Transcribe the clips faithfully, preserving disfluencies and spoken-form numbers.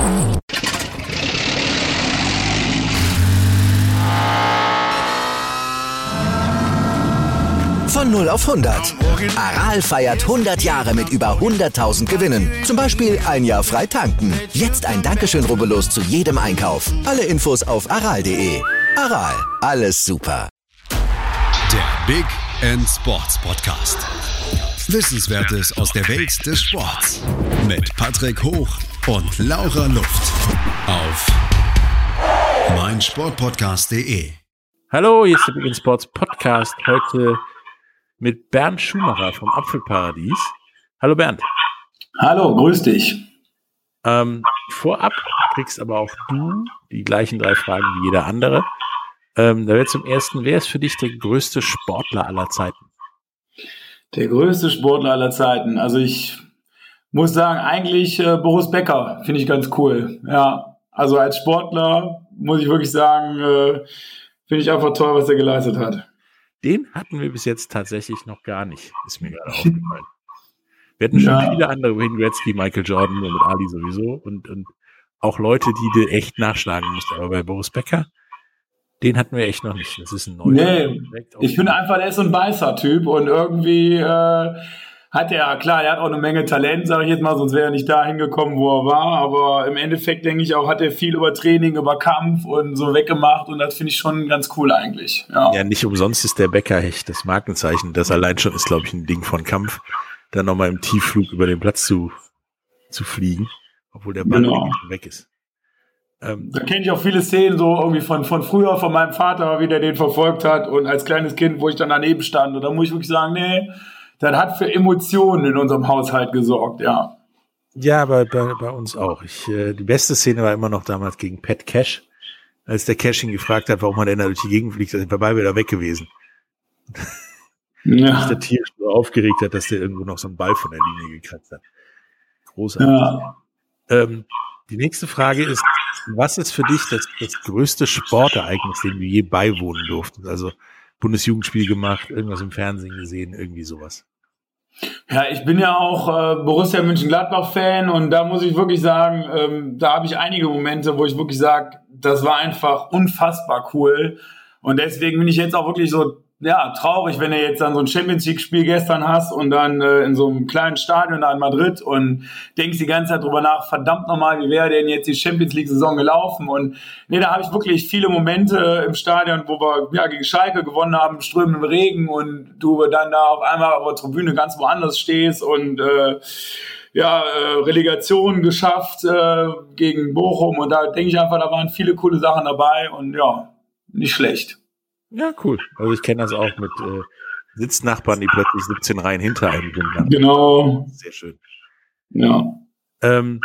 Von null auf hundert. Aral feiert hundert Jahre mit über hunderttausend Gewinnen. Zum Beispiel ein Jahr frei tanken. Jetzt ein Dankeschön, rubbellos zu jedem Einkauf. Alle Infos auf aral punkt de. Aral, alles super. Der Big End Sports Podcast. Wissenswertes aus der Welt des Sports. Mit Patrick Hoch und Laura Luft. Auf meinsportpodcast punkt de. Hallo, hier ist der Big End Sports Podcast. Heute mit Bernd Schumacher vom Apfelparadies. Hallo Bernd. Hallo, grüß dich. Ähm, vorab kriegst aber auch du die gleichen drei Fragen wie jeder andere. Ähm, da wäre zum ersten, wer ist für dich der größte Sportler aller Zeiten? Der größte Sportler aller Zeiten. Also ich muss sagen, eigentlich äh, Boris Becker finde ich ganz cool. Ja, also als Sportler muss ich wirklich sagen, äh, finde ich einfach toll, was er geleistet hat. Den hatten wir bis jetzt tatsächlich noch gar nicht, ist mir gerade aufgefallen. Wir hatten schon ja. viele andere, Wayne Gretzky, Michael Jordan und mit Ali sowieso und, und auch Leute, die du echt nachschlagen musst. Aber bei Boris Becker, den hatten wir echt noch nicht. Das ist ein neuer. Nee, ich finde einfach, der ist so ein Beißer-Typ und irgendwie äh, hat er, klar, er hat auch eine Menge Talent, sage ich jetzt mal, sonst wäre er nicht da hingekommen, wo er war. Aber im Endeffekt, denke ich auch, hat er viel über Training, über Kampf und so weggemacht und das finde ich schon ganz cool eigentlich. Ja. ja, nicht umsonst ist der Beckerhecht das Markenzeichen. Das allein schon ist, glaube ich, ein Ding von Kampf, dann nochmal im Tiefflug über den Platz zu, zu fliegen, obwohl der Ball genau. schon weg ist. Ähm, da kenne ich auch viele Szenen so irgendwie von, von früher, von meinem Vater, wie der den verfolgt hat und als kleines Kind, wo ich dann daneben stand. Und da muss ich wirklich sagen, nee, das hat für Emotionen in unserem Haushalt gesorgt, ja. Ja, bei, bei, bei uns auch. Ich, äh, die beste Szene war immer noch damals gegen Pat Cash, als der Cash ihn gefragt hat, warum er denn da durch die Gegend fliegt, da sind wir beide wieder weg gewesen. Ja. Sich der Tier so aufgeregt hat, dass der irgendwo noch so einen Ball von der Linie gekratzt hat. Großartig. Ja. Ähm, die nächste Frage ist, was ist für dich das, das größte Sportereignis, dem du je beiwohnen durftest? Also Bundesjugendspiel gemacht, irgendwas im Fernsehen gesehen, irgendwie sowas. Ja, ich bin ja auch äh, Borussia Mönchengladbach-Fan und da muss ich wirklich sagen, ähm, da habe ich einige Momente, wo ich wirklich sage, das war einfach unfassbar cool und deswegen bin ich jetzt auch wirklich so ja traurig, wenn du jetzt dann so ein Champions-League-Spiel gestern hast und dann äh, in so einem kleinen Stadion da in Madrid und denkst die ganze Zeit drüber nach, verdammt nochmal, wie wäre denn jetzt die Champions-League-Saison gelaufen und nee, da habe ich wirklich viele Momente im Stadion, wo wir ja gegen Schalke gewonnen haben, strömenden Regen und du dann da auf einmal auf der Tribüne ganz woanders stehst und äh, ja, äh, Relegation geschafft äh, gegen Bochum und da denke ich einfach, da waren viele coole Sachen dabei und ja, nicht schlecht. Ja, cool. Also ich kenne das auch mit äh, Sitznachbarn, die plötzlich siebzehn Reihen hinter einem sind. Genau. Sehr schön. Ja. Ähm,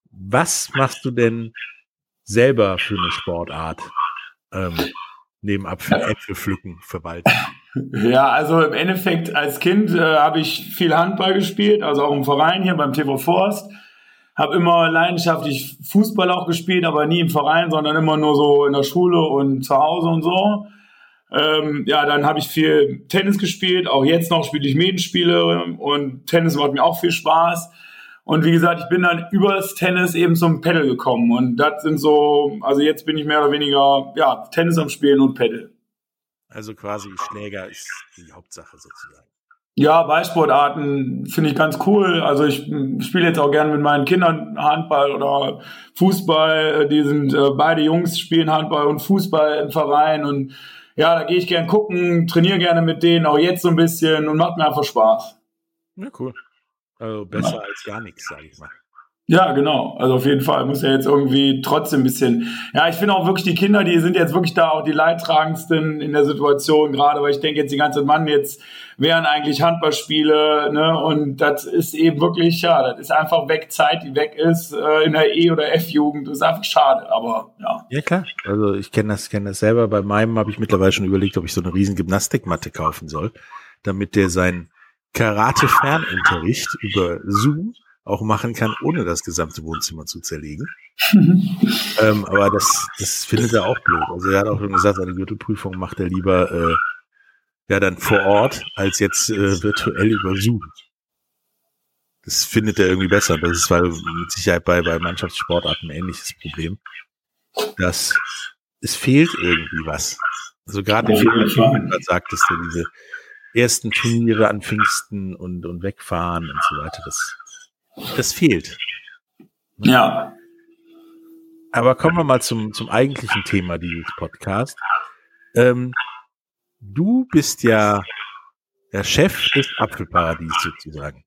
was machst du denn selber für eine Sportart? Ähm, neben Apfel, Äpfel pflücken, verwalten. Ja, also im Endeffekt als Kind äh, habe ich viel Handball gespielt, also auch im Verein hier beim T V Forst. Habe immer leidenschaftlich Fußball auch gespielt, aber nie im Verein, sondern immer nur so in der Schule und zu Hause und so. Ähm, ja, dann habe ich viel Tennis gespielt, auch jetzt noch spiele ich Medenspiele und Tennis macht mir auch viel Spaß. Und wie gesagt, ich bin dann über das Tennis eben zum Paddle gekommen und das sind so, also jetzt bin ich mehr oder weniger, ja, Tennis am Spielen und Paddle. Also quasi Schläger ist die Hauptsache sozusagen. Ja, Ballsportarten finde ich ganz cool. Also ich spiele jetzt auch gerne mit meinen Kindern Handball oder Fußball. Die sind äh, beide Jungs spielen Handball und Fußball im Verein und ja, da gehe ich gern gucken, trainiere gerne mit denen, auch jetzt so ein bisschen und macht mir einfach Spaß. Ja, cool. Also besser ja. als gar nichts, sage ich mal. Ja, genau. Also auf jeden Fall muss ja jetzt irgendwie trotzdem ein bisschen. Ja, ich finde auch wirklich die Kinder, die sind jetzt wirklich da auch die Leidtragendsten in der Situation gerade, weil ich denke jetzt die ganze Mann, jetzt wären eigentlich Handballspiele, ne? Und das ist eben wirklich, ja, das ist einfach weg, Zeit, die weg ist äh, in der E- oder F-Jugend. Das ist einfach schade, aber ja. Ja, klar. Also ich kenne das, kenne das selber. Bei meinem habe ich mittlerweile schon überlegt, ob ich so eine riesen Gymnastikmatte kaufen soll, damit der seinen Karate-Fernunterricht über Zoom auch machen kann, ohne das gesamte Wohnzimmer zu zerlegen. ähm, aber das, das findet er auch blöd. Also er hat auch schon gesagt, seine Gürtelprüfung macht er lieber äh, ja dann vor Ort, als jetzt äh, virtuell über Zoom. Das findet er irgendwie besser. Das ist weil mit Sicherheit bei, bei Mannschaftssportarten ein ähnliches Problem. Dass es fehlt irgendwie was. Also gerade wie du gerade sagtest, du, diese ersten Turniere an Pfingsten und, und wegfahren und so weiter, das, das fehlt. Ja. Aber kommen wir mal zum, zum eigentlichen Thema dieses Podcasts. Ähm, du bist ja der Chef des Apfelparadies sozusagen.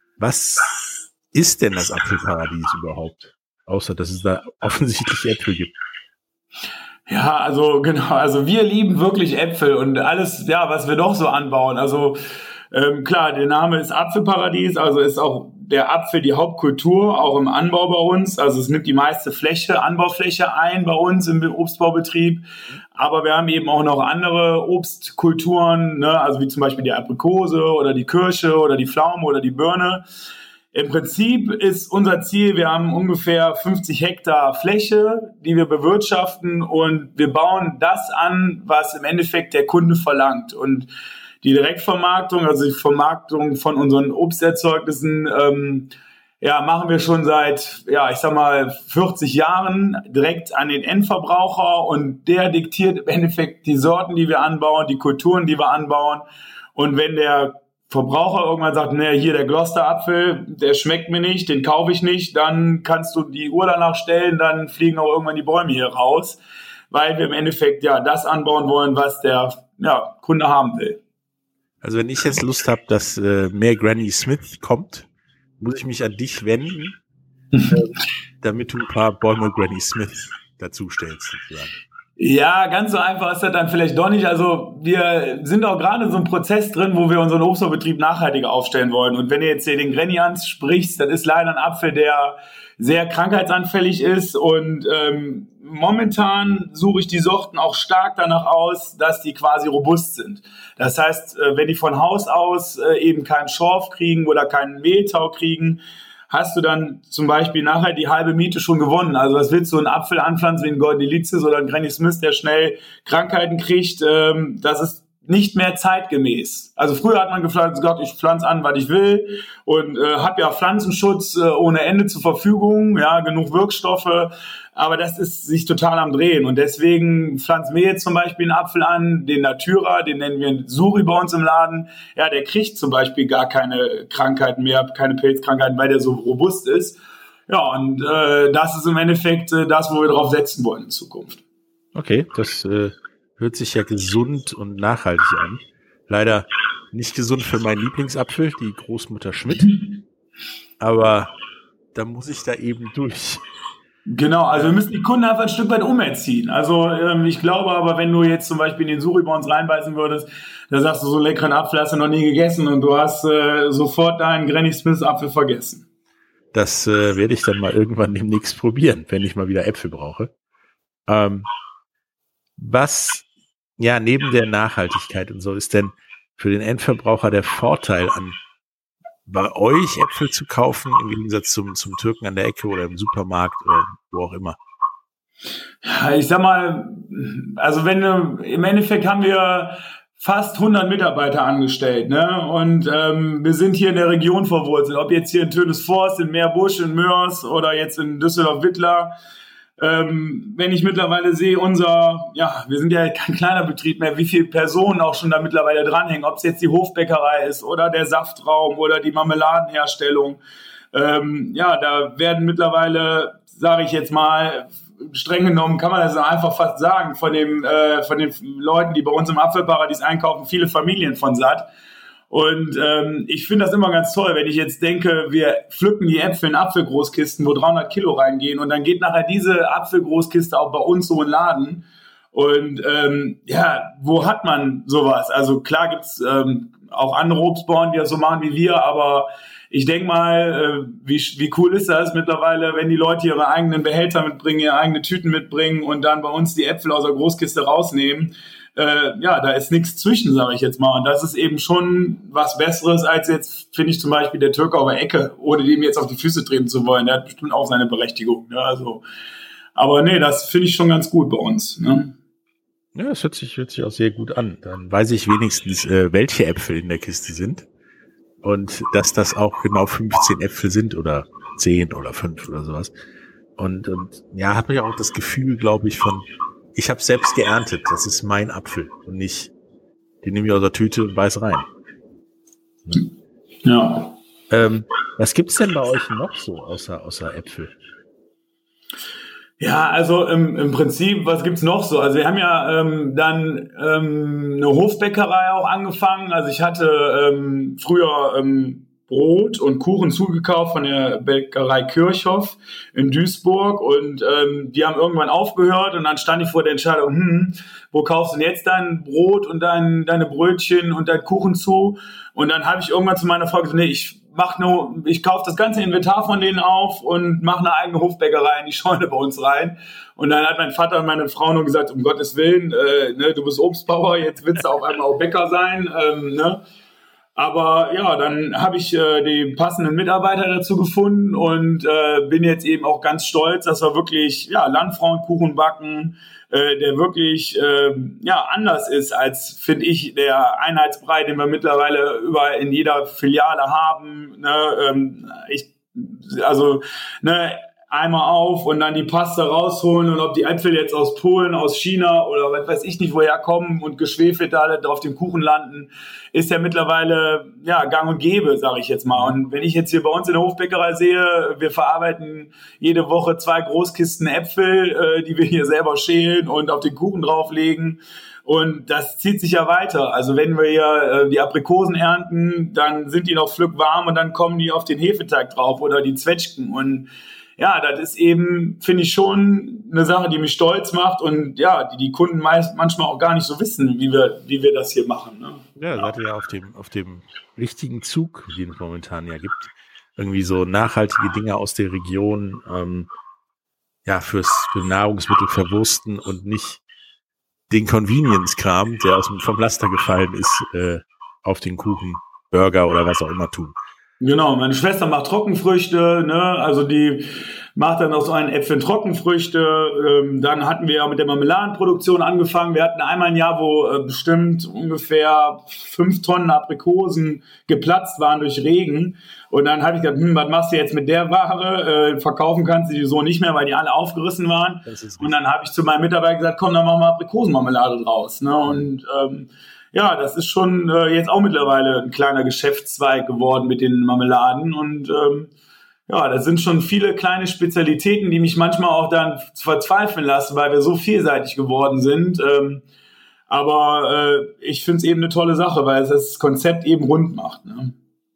Was ist denn das Apfelparadies überhaupt? Außer, dass es da offensichtlich Äpfel gibt. Ja, also genau, also wir lieben wirklich Äpfel und alles, ja, was wir noch so anbauen. Also ähm, klar, der Name ist Apfelparadies, also ist auch der Apfel die Hauptkultur, auch im Anbau bei uns. Also es nimmt die meiste Fläche, Anbaufläche ein bei uns im Obstbaubetrieb. Aber wir haben eben auch noch andere Obstkulturen, ne? Also wie zum Beispiel die Aprikose oder die Kirsche oder die Pflaume oder die Birne. Im Prinzip ist unser Ziel, wir haben ungefähr fünfzig Hektar Fläche, die wir bewirtschaften und wir bauen das an, was im Endeffekt der Kunde verlangt. Und die Direktvermarktung, also die Vermarktung von unseren Obsterzeugnissen, ähm, ja, machen wir schon seit, ja, ich sag mal, vierzig Jahren direkt an den Endverbraucher und der diktiert im Endeffekt die Sorten, die wir anbauen, die Kulturen, die wir anbauen. Und wenn der Verbraucher irgendwann sagt, ne, hier der Gloucester-Apfel, der schmeckt mir nicht, den kaufe ich nicht, dann kannst du die Uhr danach stellen, dann fliegen auch irgendwann die Bäume hier raus, weil wir im Endeffekt ja das anbauen wollen, was der ja, Kunde haben will. Also wenn ich jetzt Lust habe, dass äh, mehr Granny Smith kommt, muss ich mich an dich wenden, äh, damit du ein paar Bäume Granny Smith dazu stellst, sozusagen. Ja, ganz so einfach ist das dann vielleicht doch nicht. Also wir sind auch gerade in so einem Prozess drin, wo wir unseren Obstbaubetrieb nachhaltiger aufstellen wollen. Und wenn du jetzt hier den Granny ansprichst, das ist leider ein Apfel, der sehr krankheitsanfällig ist. Und ähm, momentan suche ich die Sorten auch stark danach aus, dass die quasi robust sind. Das heißt, äh, wenn die von Haus aus äh, eben keinen Schorf kriegen oder keinen Mehltau kriegen, hast du dann zum Beispiel nachher die halbe Miete schon gewonnen. Also was willst du, einen Apfel anpflanzen wie ein Golden Delicious oder ein Granny Smith, der schnell Krankheiten kriegt, ähm, das ist nicht mehr zeitgemäß. Also früher hat man gepflanzt, Gott, ich pflanze an, was ich will und äh, habe ja Pflanzenschutz äh, ohne Ende zur Verfügung, ja, genug Wirkstoffe, aber das ist sich total am Drehen und deswegen pflanzen wir jetzt zum Beispiel einen Apfel an, den Natura, den nennen wir Suri bei uns im Laden, ja, der kriegt zum Beispiel gar keine Krankheiten mehr, keine Pilzkrankheiten, weil der so robust ist. Ja, und äh, das ist im Endeffekt äh, das, wo wir drauf setzen wollen in Zukunft. Okay, das äh hört sich ja gesund und nachhaltig an. Leider nicht gesund für meinen Lieblingsapfel, die Großmutter Schmidt. Aber da muss ich da eben durch. Genau, also wir müssen die Kunden einfach ein Stück weit umerziehen. Also ähm, ich glaube aber, wenn du jetzt zum Beispiel in den Suri bei uns reinbeißen würdest, da sagst du, so einen leckeren Apfel hast du noch nie gegessen und du hast äh, sofort deinen Granny Smith Apfel vergessen. Das äh, werde ich dann mal irgendwann demnächst probieren, wenn ich mal wieder Äpfel brauche. Ähm, was Ja, neben der Nachhaltigkeit und so ist denn für den Endverbraucher der Vorteil an, bei euch Äpfel zu kaufen, im Gegensatz zum, zum Türken an der Ecke oder im Supermarkt oder wo auch immer? Ich sag mal, also wenn du, im Endeffekt haben wir fast hundert Mitarbeiter angestellt, ne? Und ähm, wir sind hier in der Region verwurzelt, ob jetzt hier in Tönisforst, in Meerbusch, in Mörs oder jetzt in Düsseldorf-Wittlar. Ähm, wenn ich mittlerweile sehe, unser, ja, wir sind ja kein kleiner Betrieb mehr, wie viele Personen auch schon da mittlerweile dranhängen, ob es jetzt die Hofbäckerei ist oder der Saftraum oder die Marmeladenherstellung. Ähm, ja, da werden mittlerweile, sage ich jetzt mal, streng genommen kann man das einfach fast sagen, von dem, äh, von den Leuten, die bei uns im Apfelparadies einkaufen, viele Familien von satt. Und ähm, ich finde das immer ganz toll, wenn ich jetzt denke, wir pflücken die Äpfel in Apfelgroßkisten, wo dreihundert Kilo reingehen und dann geht nachher diese Apfelgroßkiste auch bei uns so in den Laden. Und ähm, ja, wo hat man sowas? Also klar gibt's ähm, auch andere Obstbauern, die das so machen wie wir, aber ich denke mal, äh, wie, wie cool ist das mittlerweile, wenn die Leute ihre eigenen Behälter mitbringen, ihre eigenen Tüten mitbringen und dann bei uns die Äpfel aus der Großkiste rausnehmen. Äh, ja, da ist nichts zwischen, sage ich jetzt mal. Und das ist eben schon was Besseres als jetzt, finde ich zum Beispiel, der Türke auf der Ecke, ohne dem jetzt auf die Füße treten zu wollen. Der hat bestimmt auch seine Berechtigung. Ja, also, aber nee, das finde ich schon ganz gut bei uns. Ne? Ja, das hört sich, hört sich auch sehr gut an. Dann weiß ich wenigstens, äh, welche Äpfel in der Kiste sind. Und dass das auch genau fünfzehn Äpfel sind oder zehn oder fünf oder sowas. Und, und ja, hat mich auch das Gefühl, glaube ich, von, ich habe selbst geerntet, das ist mein Apfel und nicht, den nehme ich aus der Tüte und beiß rein. Ja. Ähm, was gibt's denn bei euch noch so außer, außer Äpfel? Ja, also im, im Prinzip, was gibt's noch so? Also wir haben ja ähm, dann ähm, eine Hofbäckerei auch angefangen. Also ich hatte ähm, früher ähm, Brot und Kuchen zugekauft von der Bäckerei Kirchhoff in Duisburg und ähm, die haben irgendwann aufgehört und dann stand ich vor der Entscheidung, hm, wo kaufst du denn jetzt dein Brot und dein, deine Brötchen und dein Kuchen zu? Und dann habe ich irgendwann zu meiner Frau gesagt, nee, ich mach nur, ich kaufe das ganze Inventar von denen auf und mache eine eigene Hofbäckerei in die Scheune bei uns rein. Und dann hat mein Vater und meine Frau nur gesagt, um Gottes Willen, äh, ne, du bist Obstbauer, jetzt willst du auf einmal auch Bäcker sein, ähm, ne? Aber ja, dann habe ich äh, die passenden Mitarbeiter dazu gefunden und äh, bin jetzt eben auch ganz stolz, dass wir wirklich ja Landfrauenkuchen backen, äh, der wirklich äh, ja anders ist als, finde ich, der Einheitsbrei, den wir mittlerweile überall in jeder Filiale haben. Ne? Ähm, ich, also ne, einmal auf und dann die Paste rausholen und ob die Äpfel jetzt aus Polen, aus China oder was weiß ich nicht woher kommen und geschwefelt da auf dem Kuchen landen, ist ja mittlerweile ja gang und gäbe, sage ich jetzt mal. Und wenn ich jetzt hier bei uns in der Hofbäckerei sehe, wir verarbeiten jede Woche zwei Großkisten Äpfel, äh, die wir hier selber schälen und auf den Kuchen drauflegen. Und das zieht sich ja weiter. Also wenn wir hier äh, die Aprikosen ernten, dann sind die noch pflückwarm und dann kommen die auf den Hefeteig drauf oder die Zwetschgen. Und ja, das ist eben, finde ich, schon eine Sache, die mich stolz macht und ja, die die Kunden meist, manchmal auch gar nicht so wissen, wie wir, wie wir das hier machen. Ne? Ja, seid ihr ja auf dem, auf dem richtigen Zug, den es momentan ja gibt. Irgendwie so nachhaltige Dinge aus der Region, ähm, ja, fürs, für Nahrungsmittel verwursten und nicht den Convenience-Kram, der aus dem, vom Laster gefallen ist, äh, auf den Kuchen, Burger oder was auch immer tun. Genau, meine Schwester macht Trockenfrüchte, ne, also die macht dann aus so einen Äpfeln Trockenfrüchte. Ähm, dann hatten wir ja mit der Marmeladenproduktion angefangen. Wir hatten einmal ein Jahr, wo äh, bestimmt ungefähr fünf Tonnen Aprikosen geplatzt waren durch Regen. Und dann habe ich gedacht, hm, was machst du jetzt mit der Ware? Äh, verkaufen kannst du die so nicht mehr, weil die alle aufgerissen waren. Und dann habe ich zu meinem Mitarbeiter gesagt, komm, dann machen wir Aprikosenmarmelade draus. Ne? Und ähm, ja, das ist schon äh, jetzt auch mittlerweile ein kleiner Geschäftszweig geworden mit den Marmeladen und ähm, ja, das sind schon viele kleine Spezialitäten, die mich manchmal auch dann verzweifeln lassen, weil wir so vielseitig geworden sind. Ähm, aber äh, ich finde es eben eine tolle Sache, weil es das Konzept eben rund macht. Ne?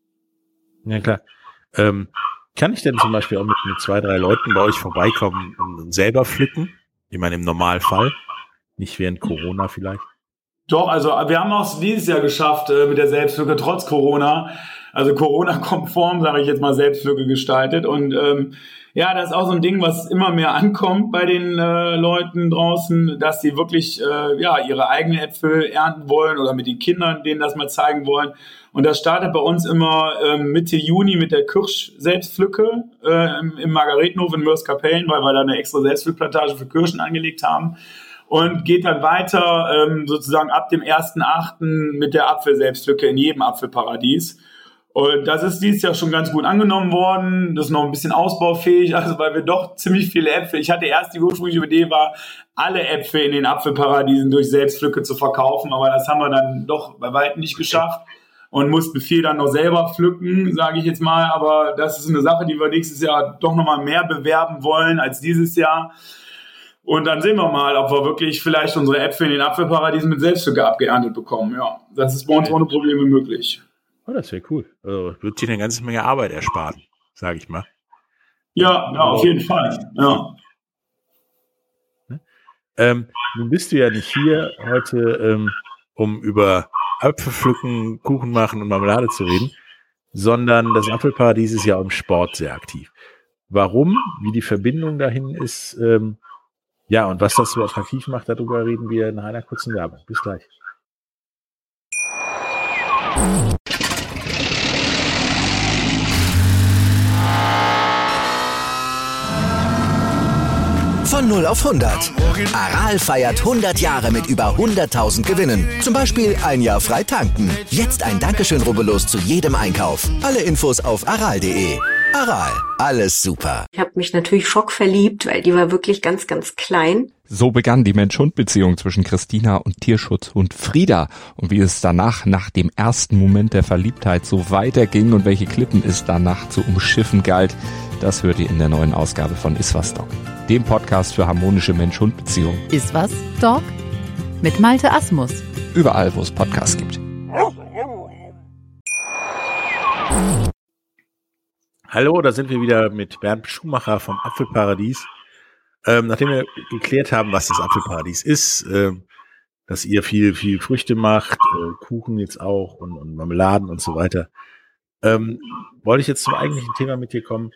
Ja, klar. Ähm, kann ich denn zum Beispiel auch mit, mit zwei, drei Leuten bei euch vorbeikommen und selber pflücken? Ich meine, im Normalfall, nicht während Corona vielleicht. Doch, also wir haben auch dieses Jahr geschafft äh, mit der Selbstpflücke, trotz Corona, also Corona-konform, sage ich jetzt mal, Selbstpflücke gestaltet. Und ähm, ja, das ist auch so ein Ding, was immer mehr ankommt bei den äh, Leuten draußen, dass sie wirklich äh, ja ihre eigenen Äpfel ernten wollen oder mit den Kindern denen das mal zeigen wollen. Und das startet bei uns immer äh, Mitte Juni mit der Kirsch-Selbstpflücke äh, im, im Margaretenhof in Mörs-Kapellen, weil wir da eine extra Selbstpflückplantage für Kirschen angelegt haben. Und geht dann weiter ähm, sozusagen ab dem ersten achten mit der Apfelselbstlücke in jedem Apfelparadies. Und das ist dieses Jahr schon ganz gut angenommen worden. Das ist noch ein bisschen ausbaufähig, also weil wir doch ziemlich viele Äpfel, ich hatte erst die ursprüngliche Idee war, alle Äpfel in den Apfelparadiesen durch Selbstpflücke zu verkaufen, aber das haben wir dann doch bei weitem nicht geschafft und mussten viel dann noch selber pflücken, sage ich jetzt mal. Aber das ist eine Sache, die wir nächstes Jahr doch nochmal mehr bewerben wollen als dieses Jahr. Und dann sehen wir mal, ob wir wirklich vielleicht unsere Äpfel in den Apfelparadiesen mit Selbstpflücke abgeerntet bekommen. Ja, das ist bei uns ohne Probleme möglich. Oh, das wäre cool. Also wird dir eine ganze Menge Arbeit ersparen, sage ich mal. Ja, ja, auf jeden Fall. Ja. Ähm, nun bist du ja nicht hier heute, ähm, um über Apfelpflücken, Kuchen machen und Marmelade zu reden, sondern das Apfelparadies ist ja im Sport sehr aktiv. Warum, wie die Verbindung dahin ist, ähm, ja, und was das so attraktiv macht, darüber reden wir nach einer kurzen Werbung. Bis gleich. Von null auf hundert. Aral feiert hundert Jahre mit über hunderttausend Gewinnen. Zum Beispiel ein Jahr frei tanken. Jetzt ein Dankeschön, rubbellos zu jedem Einkauf. Alle Infos auf aral punkt de. Aral, alles super. Ich habe mich natürlich schockverliebt, weil die war wirklich ganz, ganz klein. So begann die Mensch-Hund-Beziehung zwischen Christina und Tierschutzhund Frieda. Und wie es danach, nach dem ersten Moment der Verliebtheit, so weiterging und welche Klippen es danach zu umschiffen galt, das hört ihr in der neuen Ausgabe von Iswas Dog, dem Podcast für harmonische Mensch-Hund-Beziehungen. Iswas Dog mit Malte Asmus. Überall, wo es Podcasts gibt. Hallo, da sind wir wieder mit Bernd Schumacher vom Apfelparadies. Ähm, nachdem wir geklärt haben, was das Apfelparadies ist, ähm, dass ihr viel, viel Früchte macht, äh, Kuchen jetzt auch und, und Marmeladen und so weiter, ähm, wollte ich jetzt zum eigentlichen Thema mit dir kommen.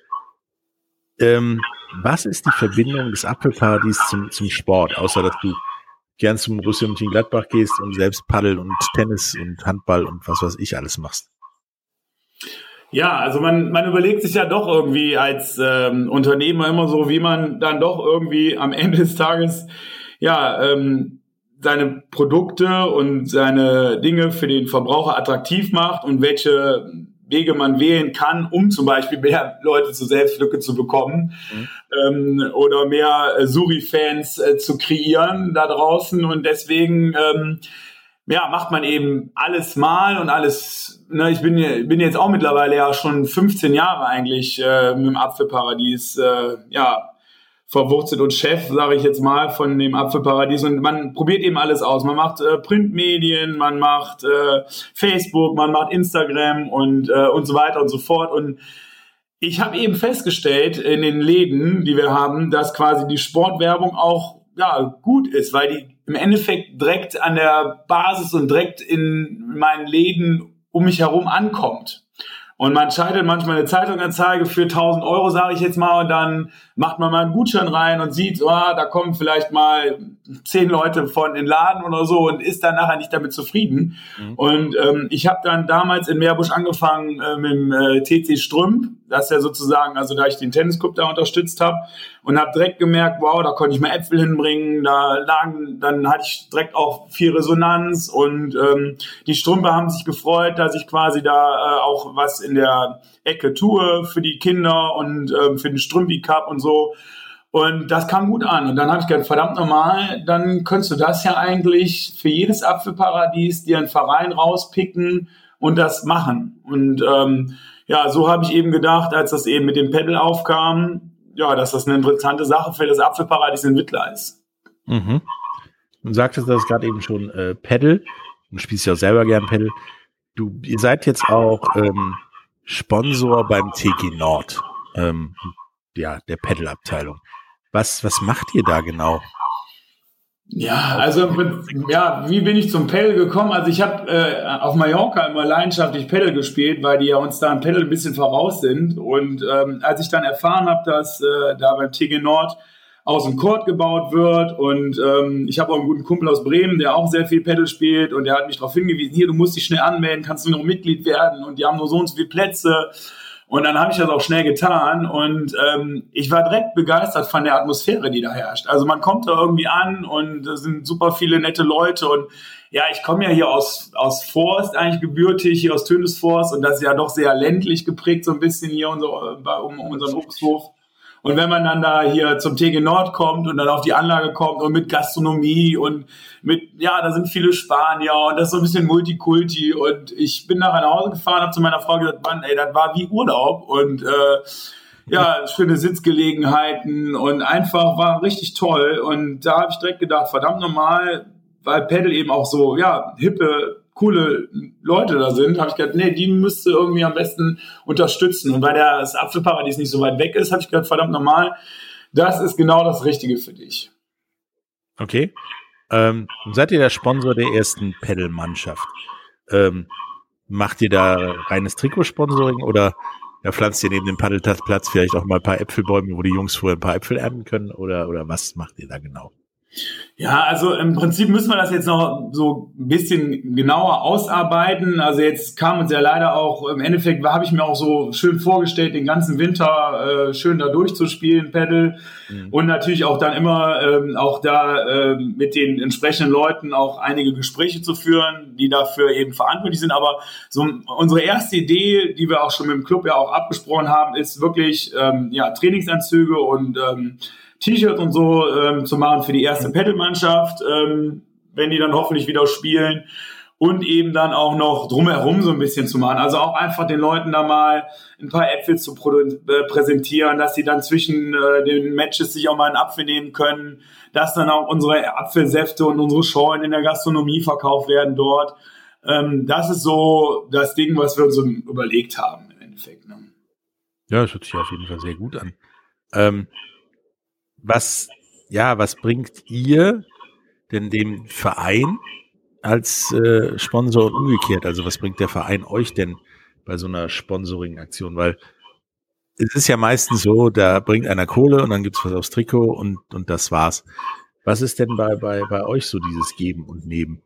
Ähm, was ist die Verbindung des Apfelparadies zum, zum Sport, außer dass du gern zum Borussia Mönchengladbach gehst und selbst Paddel und Tennis und Handball und was weiß ich alles machst? Ja, also man, man überlegt sich ja doch irgendwie als ähm, Unternehmer immer so, wie man dann doch irgendwie am Ende des Tages ja ähm, seine Produkte und seine Dinge für den Verbraucher attraktiv macht und welche Wege man wählen kann, um zum Beispiel mehr Leute zur Selbstlücke zu bekommen, mhm. ähm, oder mehr äh, Suri-Fans äh, zu kreieren da draußen. Und deswegen ähm, ja, macht man eben alles mal und alles, ne, ich bin, bin jetzt auch mittlerweile ja schon fünfzehn Jahre eigentlich äh, mit dem Apfelparadies, äh, ja, verwurzelt und Chef, sage ich jetzt mal, von dem Apfelparadies, und man probiert eben alles aus. Man macht äh, Printmedien, man macht äh, Facebook, man macht Instagram und, äh, und so weiter und so fort, und ich habe eben festgestellt in den Läden, die wir haben, dass quasi die Sportwerbung auch ja gut ist, weil die im Endeffekt direkt an der Basis und direkt in meinen Läden um mich herum ankommt. Und man schaltet manchmal eine Zeitunganzeige für tausend Euro, sage ich jetzt mal, und dann macht man mal einen Gutschein rein und sieht, oh, da kommen vielleicht mal zehn Leute von in den Laden oder so, und ist dann nachher nicht damit zufrieden. Mhm. Und ähm, ich habe dann damals in Meerbusch angefangen äh, mit dem äh, T C Strümp, das ist ja sozusagen, also da ich den Tennisclub da unterstützt habe, und habe direkt gemerkt, wow, da konnte ich mal Äpfel hinbringen, da lagen, dann hatte ich direkt auch viel Resonanz, und ähm, die Strümpfe haben sich gefreut, dass ich quasi da äh, auch was in der Ecke tue für die Kinder und ähm, für den Strümpi-Cup und so. Und das kam gut an. Und dann habe ich gedacht, verdammt normal, dann könntest du das ja eigentlich für jedes Apfelparadies dir einen Verein rauspicken und das machen. Und ähm, ja, so habe ich eben gedacht, als das eben mit dem Paddel aufkam, ja, dass das eine interessante Sache für das Apfelparadies in Wittlar ist. Mhm. Du sagtest das gerade eben schon, äh, Paddel. Du spielst ja auch selber gern Paddel. Du, ihr seid jetzt auch ähm, Sponsor beim T G Nord, ähm, ja, der Paddle-Abteilung. Was, was macht ihr da genau? Ja, also ja, wie bin ich zum Paddle gekommen? Also ich habe äh, auf Mallorca immer leidenschaftlich Paddle gespielt, weil die ja uns da im Paddle ein bisschen voraus sind. Und ähm, als ich dann erfahren habe, dass äh, da beim T G Nord aus dem Court gebaut wird, und ähm, ich habe auch einen guten Kumpel aus Bremen, der auch sehr viel Paddle spielt, und der hat mich darauf hingewiesen, hier, du musst dich schnell anmelden, kannst du noch Mitglied werden, und die haben nur so und so viele Plätze. Und dann habe ich das auch schnell getan, und ähm, ich war direkt begeistert von der Atmosphäre, die da herrscht. Also man kommt da irgendwie an, und da sind super viele nette Leute, und ja, ich komme ja hier aus aus Forst, eigentlich gebürtig, hier aus Tönisforst, und das ist ja doch sehr ländlich geprägt, so ein bisschen hier unser, bei, um, um unseren Obsthof. Und wenn man dann da hier zum T G Nord kommt und dann auf die Anlage kommt und mit Gastronomie und mit, ja, da sind viele Spanier und das ist so ein bisschen Multikulti, und ich bin nachher nach Hause gefahren, habe zu meiner Frau gesagt, Mann, ey, das war wie Urlaub, und äh, ja, schöne Sitzgelegenheiten und einfach war richtig toll, und da habe ich direkt gedacht, verdammt normal, weil Paddle eben auch so, ja, hippe, coole Leute da sind, habe ich gedacht, nee, die müsste irgendwie am besten unterstützen. Und weil das Apfelparadies nicht so weit weg ist, habe ich gedacht, verdammt normal, das ist genau das Richtige für dich. Okay. Ähm, seid ihr der Sponsor der ersten Paddle-Mannschaft? Ähm, macht ihr da reines Trikotsponsoring, oder ja, pflanzt ihr neben dem Paddelplatz vielleicht auch mal ein paar Äpfelbäume, wo die Jungs vorher ein paar Äpfel ernten können, oder, oder was macht ihr da genau? Ja, also im Prinzip müssen wir das jetzt noch so ein bisschen genauer ausarbeiten. Also jetzt kam uns ja leider auch, im Endeffekt habe ich mir auch so schön vorgestellt, den ganzen Winter äh, schön da durchzuspielen, Paddle. Mhm. Und natürlich auch dann immer ähm, auch da äh, mit den entsprechenden Leuten auch einige Gespräche zu führen, die dafür eben verantwortlich sind. Aber so unsere erste Idee, die wir auch schon mit dem Club ja auch abgesprochen haben, ist wirklich ähm, ja Trainingsanzüge und ähm, T-Shirts und so ähm, zu machen für die erste Paddle-Mannschaft, ähm, wenn die dann hoffentlich wieder spielen, und eben dann auch noch drumherum so ein bisschen zu machen. Also auch einfach den Leuten da mal ein paar Äpfel zu produ- äh, präsentieren, dass sie dann zwischen äh, den Matches sich auch mal einen Apfel nehmen können, dass dann auch unsere Apfelsäfte und unsere Schorlen in der Gastronomie verkauft werden dort. Ähm, das ist so das Ding, was wir uns so überlegt haben im Endeffekt. Ne? Ja, das hört sich auf jeden Fall sehr gut an. Ähm, Was, ja, was bringt ihr denn dem Verein als äh, Sponsor und umgekehrt? Also was bringt der Verein euch denn bei so einer Sponsoring-Aktion? Weil es ist ja meistens so, da bringt einer Kohle und dann gibt's was aufs Trikot und, und das war's. Was ist denn bei, bei, bei euch so dieses Geben und Nehmen?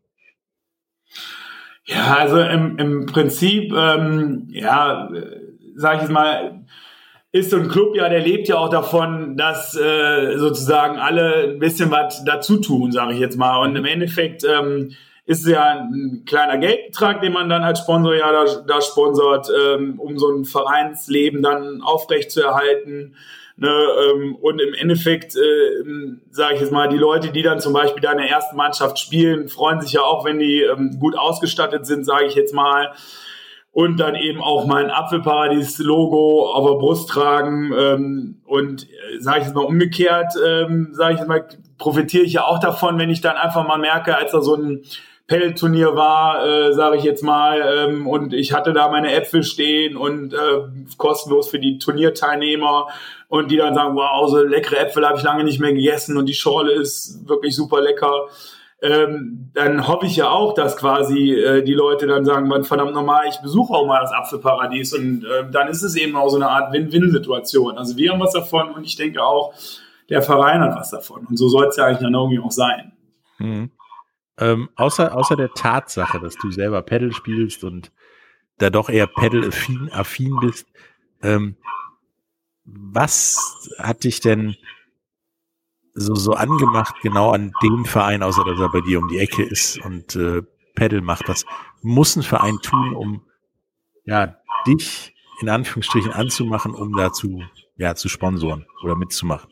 Ja, also im, im Prinzip, ähm, ja, sag ich jetzt mal, ist so ein Club ja, der lebt ja auch davon, dass äh, sozusagen alle ein bisschen was dazu tun, sage ich jetzt mal. Und im Endeffekt ähm, ist es ja ein kleiner Geldbetrag, den man dann als Sponsor ja da, da sponsort, ähm, um so ein Vereinsleben dann aufrecht zu erhalten. Ne, ähm, und im Endeffekt, äh, sage ich jetzt mal, die Leute, die dann zum Beispiel da in der ersten Mannschaft spielen, freuen sich ja auch, wenn die ähm, gut ausgestattet sind, sage ich jetzt mal. Und dann eben auch mein Apfelparadies-Logo auf der Brust tragen. Ähm, und äh, sage ich jetzt mal umgekehrt, ähm, sage ich jetzt mal, profitiere ich ja auch davon, wenn ich dann einfach mal merke, als da so ein Paddle-Turnier war, äh, sage ich jetzt mal, ähm, und ich hatte da meine Äpfel stehen und äh, kostenlos für die Turnierteilnehmer, und die dann sagen, wow, so leckere Äpfel habe ich lange nicht mehr gegessen und die Schorle ist wirklich super lecker. Ähm, dann hoffe ich ja auch, dass quasi äh, die Leute dann sagen, man, verdammt normal, ich besuche auch mal das Apfelparadies, und äh, dann ist es eben auch so eine Art Win-Win-Situation. Also wir haben was davon und ich denke auch, der Verein hat was davon, und so soll es ja eigentlich dann irgendwie auch sein. Mhm. Ähm, außer, außer der Tatsache, dass du selber Paddle spielst und da doch eher Paddle-affin affin bist, ähm, was hat dich denn so so angemacht, genau an dem Verein, außer dass er bei dir um die Ecke ist und äh, Paddle macht? Was muss ein Verein tun, um ja dich in Anführungsstrichen anzumachen, um dazu ja zu sponsoren oder mitzumachen?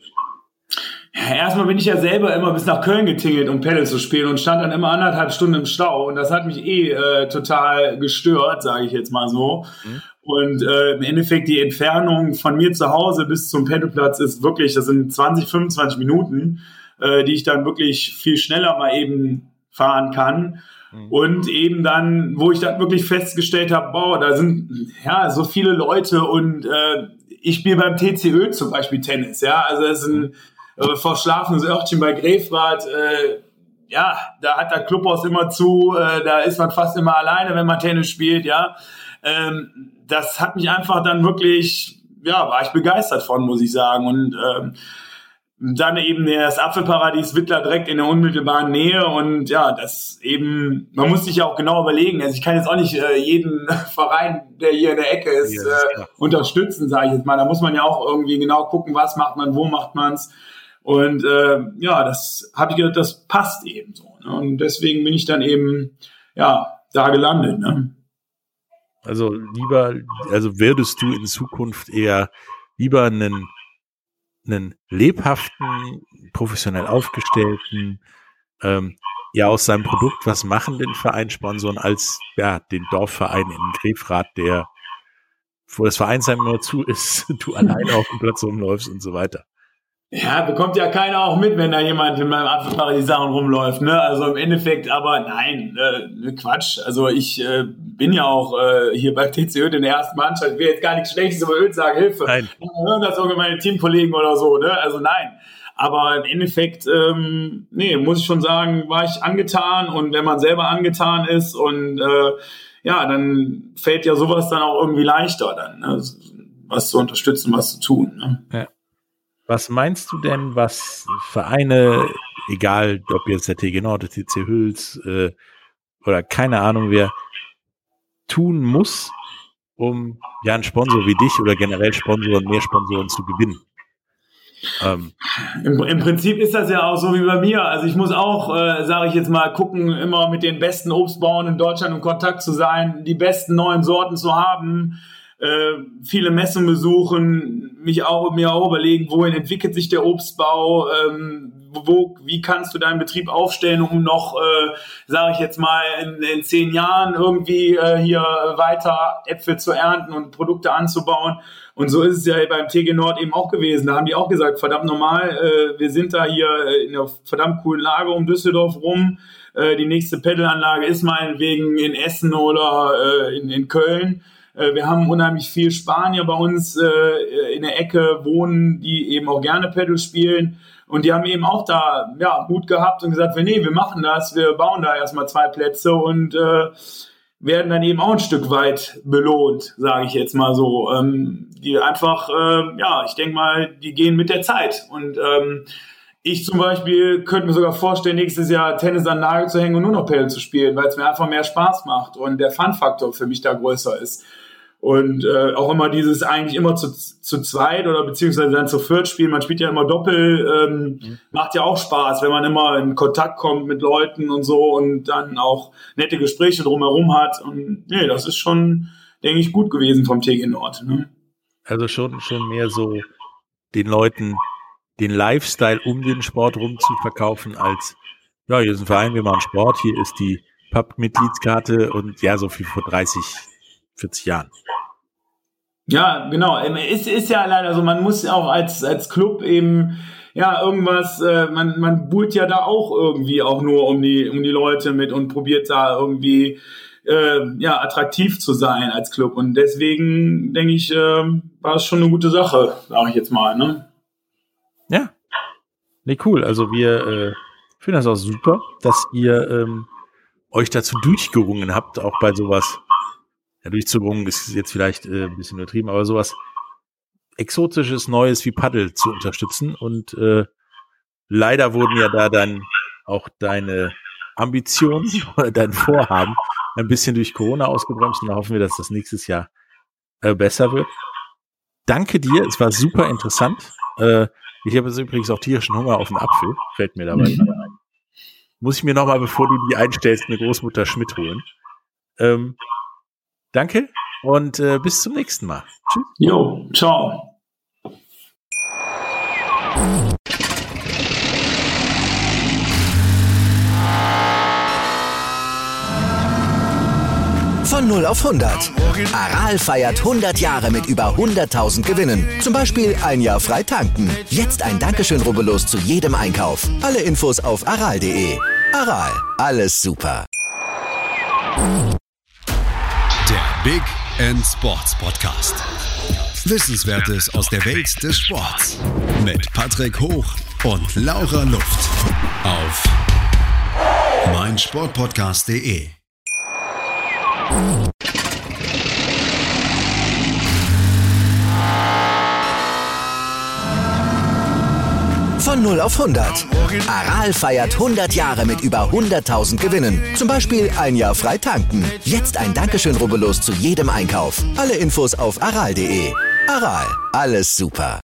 Ja, erstmal bin ich ja selber immer bis nach Köln getingelt, um Paddle zu spielen, und stand dann immer anderthalb Stunden im Stau, und das hat mich eh äh, total gestört, sage ich jetzt mal so. Mhm. Und äh, im Endeffekt die Entfernung von mir zu Hause bis zum Paddleplatz ist wirklich, das sind zwanzig, fünfundzwanzig Minuten, äh, die ich dann wirklich viel schneller mal eben fahren kann. Mhm. Und eben dann, wo ich dann wirklich festgestellt habe, boah, da sind ja so viele Leute, und äh, ich spiele beim T C Ö zum Beispiel Tennis, ja, also das ist ein äh, verschlafenes Örtchen bei Grefrath, äh, ja, da hat der Clubhaus immer zu, äh, da ist man fast immer alleine, wenn man Tennis spielt, ja. Ähm, das hat mich einfach dann wirklich, ja, war ich begeistert von, muss ich sagen. Und ähm, dann eben das Apfelparadies Wittler direkt in der unmittelbaren Nähe, und ja, das eben, man muss sich ja auch genau überlegen. Also ich kann jetzt auch nicht äh, jeden Verein, der hier in der Ecke ist, ja, äh, unterstützen, sage ich jetzt mal. Da muss man ja auch irgendwie genau gucken, was macht man, wo macht man's. Und äh, ja, das habe ich gedacht, das passt eben so. Ne? Und deswegen bin ich dann eben, ja, da gelandet, ne? Also lieber, also würdest du in Zukunft eher lieber einen, einen lebhaften, professionell aufgestellten, ähm, ja aus seinem Produkt was machenden Verein sponsoren, als ja den Dorfverein in Grefrath, der, wo das Vereinsheim immer zu ist, du alleine auf dem Platz rumläufst und so weiter. Ja, bekommt ja keiner auch mit, wenn da jemand in meinem Apfelparadies Sachen rumläuft, ne? Also im Endeffekt, aber nein, äh, Quatsch. Also ich äh, bin ja auch äh, hier bei T C Ö in der ersten Mannschaft. Ich will jetzt gar nichts Schlechtes über Öl sagen, Hilfe. Nein. Hören das auch meine Teamkollegen oder so, ne? Also nein. Aber im Endeffekt, ähm, nee, muss ich schon sagen, war ich angetan, und wenn man selber angetan ist, und äh, ja, dann fällt ja sowas dann auch irgendwie leichter, dann, ne? Was zu unterstützen, was zu tun, ne? Ja. Was meinst du denn, was Vereine egal ob jetzt der T G Nord, der T C Hüls äh, oder keine Ahnung wer, tun muss, um ja einen Sponsor wie dich oder generell Sponsoren, mehr Sponsoren zu gewinnen? Ähm. Im, Im Prinzip ist das ja auch so wie bei mir. Also ich muss auch, äh, sage ich jetzt mal, gucken, immer mit den besten Obstbauern in Deutschland in Kontakt zu sein, die besten neuen Sorten zu haben, äh, viele Messen besuchen, mich auch mir auch überlegen, wohin entwickelt sich der Obstbau, ähm, wo, wie kannst du deinen Betrieb aufstellen, um noch, äh, sage ich jetzt mal, in, in zehn Jahren irgendwie äh, hier weiter Äpfel zu ernten und Produkte anzubauen. Und so ist es ja beim T G Nord eben auch gewesen. Da haben die auch gesagt, verdammt normal, äh, wir sind da hier in einer verdammt coolen Lage um Düsseldorf rum. Äh, die nächste Peddelanlage ist meinetwegen in Essen oder äh, in, in Köln. Äh, wir haben unheimlich viel Spanier bei uns äh, in der Ecke wohnen, die eben auch gerne Paddle spielen. Und die haben eben auch da ja, Mut gehabt und gesagt, nee, wir machen das, wir bauen da erstmal zwei Plätze und äh, werden dann eben auch ein Stück weit belohnt, sage ich jetzt mal so. Ähm, die einfach, äh, ja, ich denke mal, die gehen mit der Zeit. Und ähm, ich zum Beispiel könnte mir sogar vorstellen, nächstes Jahr Tennis an den Nagel zu hängen und nur noch Paddle zu spielen, weil es mir einfach mehr Spaß macht und der Fun-Faktor für mich da größer ist. Und äh, auch immer dieses eigentlich immer zu, zu zweit oder beziehungsweise dann zu viert spielen. Man spielt ja immer Doppel, ähm, mhm. macht ja auch Spaß, wenn man immer in Kontakt kommt mit Leuten und so und dann auch nette Gespräche drumherum hat. Und nee, das ist schon, denke ich, gut gewesen vom T G Nord. Ne? Also schon schon mehr so den Leuten den Lifestyle um den Sport rum zu verkaufen als, ja, hier ist ein Verein, wir machen Sport, hier ist die Pub-Mitgliedskarte und ja, so viel vor dreißig, vierzig Jahren. Ja, genau. Es ist ja leider so, man muss auch als als Club eben ja irgendwas, äh, man man buhlt ja da auch irgendwie auch nur um die um die Leute mit und probiert da irgendwie äh, ja attraktiv zu sein als Club und deswegen denke ich, äh, war es schon eine gute Sache, sage ich jetzt mal, ne? Ja. Nee, cool. Also wir äh, finden das auch super, dass ihr ähm, euch dazu durchgerungen habt, auch bei sowas. Ja, durchzugungen ist jetzt vielleicht äh, ein bisschen übertrieben, aber sowas Exotisches, Neues wie Paddel zu unterstützen. Und äh, leider wurden ja da dann auch deine Ambitionen oder dein Vorhaben ein bisschen durch Corona ausgebremst. Und da hoffen wir, dass das nächstes Jahr äh, besser wird. Danke dir, es war super interessant. Äh, ich habe jetzt übrigens auch tierischen Hunger auf den Apfel, fällt mir dabei gerade ein. Muss ich mir nochmal, bevor du die einstellst, eine Großmutter Schmidt holen. Ähm, Danke und äh, bis zum nächsten Mal. Tschüss. Jo, ciao. Von null auf hundert. Aral feiert hundert Jahre mit über hunderttausend Gewinnen. Zum Beispiel ein Jahr frei tanken. Jetzt ein Dankeschön, rubbellos zu jedem Einkauf. Alle Infos auf aral punkt de. Aral, alles super. Big and Sports Podcast. Wissenswertes aus der Welt des Sports. Mit Patrick Hoch und Laura Luft. Auf meinsportpodcast punkt de. Von null auf hundert. Aral feiert hundert Jahre mit über hunderttausend Gewinnen. Zum Beispiel ein Jahr frei tanken. Jetzt ein Dankeschön, rubbellos zu jedem Einkauf. Alle Infos auf aral punkt de. Aral, alles super.